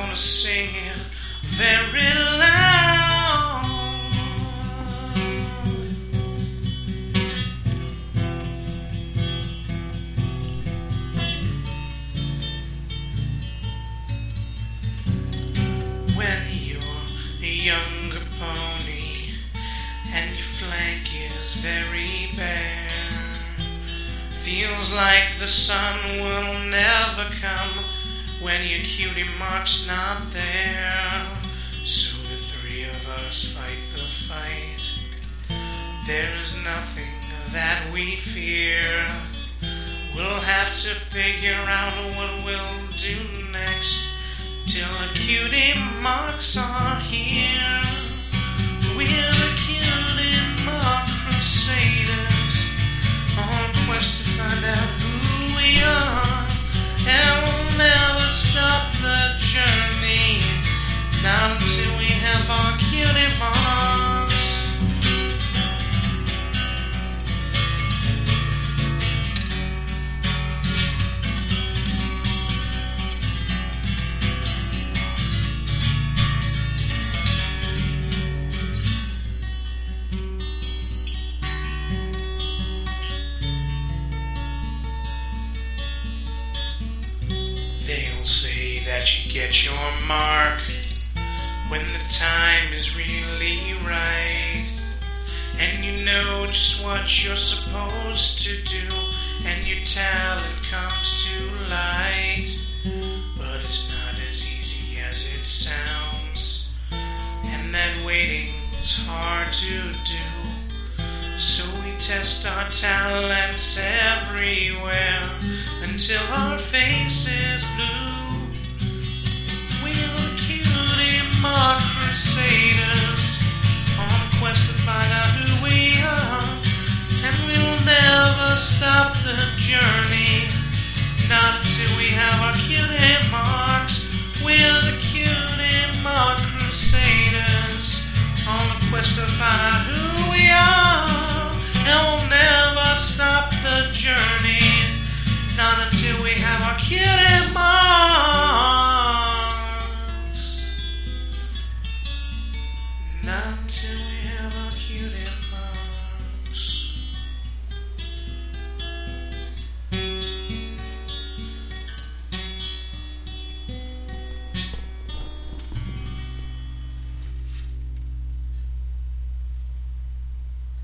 gonna sing it very loud. When you're a younger pony and your flank is very bare, feels like the sun will never come when your cutie mark's not there. So the three of us fight the fight. There's nothing that we fear. We'll have to figure out what we'll do next till the cutie marks are here. We're the cutie mark crusaders on a quest to find out who we are, and we'll never stop the journey, not until we have our cutie marks. They'll say that you get your mark when the time is really right, and you know just what you're supposed to do, and your talent comes to light. But it's not as easy as it sounds, and that waiting's hard to do. So we test our talents everywhere until our face is blue. We're the cutie mark crusaders on a quest to find out who we are, and we'll never stop the journey, not until we have our cutie marks. We're the cutie mark crusaders on a quest to find out who we are, and we'll never stop the journey, not until we have our cutie marks. Not until we have our cutie marks.